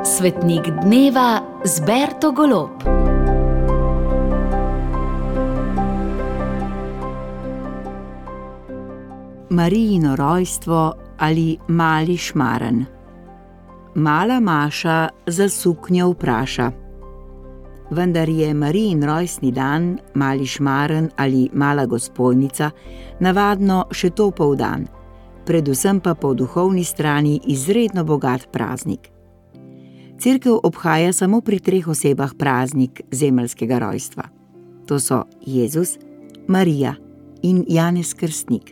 Svetnik dneva z Berto Golob. Marijino rojstvo ali mali šmaren. Mala Maša za suknjo vpraša. Vendar je Marijin rojstni dan, mali šmaren ali mala gospojnica, navadno še topel dan, predvsem pa po duhovni strani izredno bogat praznik. Cerkev obhaja samo pri 3 osebah praznik zemeljskega rojstva. To so Jezus, Marija in Janez Krstnik.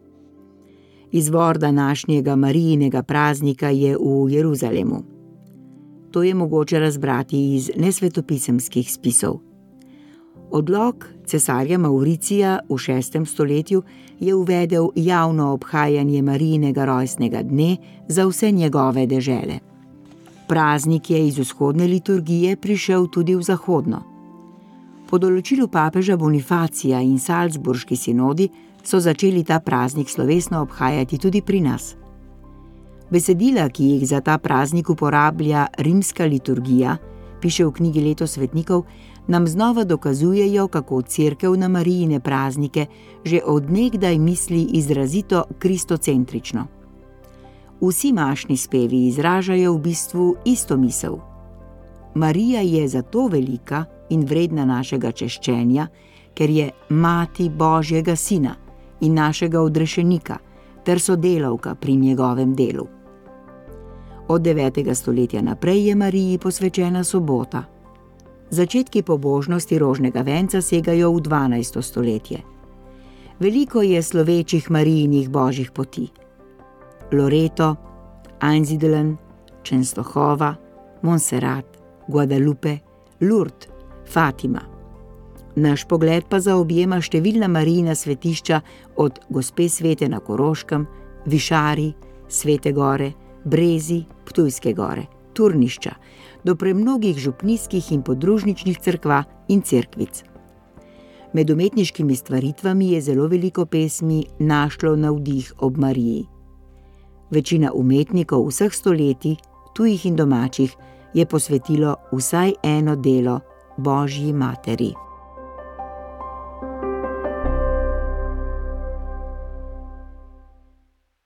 Izvor današnjega Marijinega praznika je v Jeruzalemu. To je mogoče razbrati iz nesvetopisemskih spisov. Odlok cesarja Mavricija v 6. stoletju je uvedel javno obhajanje Marijinega rojstnega dne za vse njegove dežele. Praznik je iz vzhodne liturgije prišel tudi v zahodno. Po določilu papeža Bonifacija in Salzburški sinodi so začeli ta praznik slovesno obhajati tudi pri nas. Besedila, ki jih za ta praznik uporablja rimska liturgija, piše v knjigi Leto svetnikov, nam znova dokazujejo, kako Cerkev na Marijine praznike že od nekdaj misli izrazito kristocentrično. Vsi mašni spevi izražajo v bistvu isto misel. Marija je zato velika in vredna našega češčenja, ker je mati Božjega sina in našega odrešenika ter sodelavka pri njegovem delu. Od 9. stoletja naprej je Mariji posvečena sobota. Začetki pobožnosti rožnega venca segajo v 12. stoletje. Veliko je slovečih Marijinih božjih poti. Loreto, Einsiedeln, Częstochowa, Montserrat, Guadalupe, Lourdes, Fatima. Naš pogled pa zaobjema številna Marijina svetišča od Gospe Svete na Koroškem, Višari, Svete gore, Brezi, Ptujske gore, Turnišča, do premnogih župnijskih in podružničnih cerkva in cerkvic. Med umetniškimi stvaritvami je zelo veliko pesmi našlo navdih ob Mariji. Večina umetnikov vseh stoletij, tujih in domačih, je posvetilo vsaj eno delo Božji materi.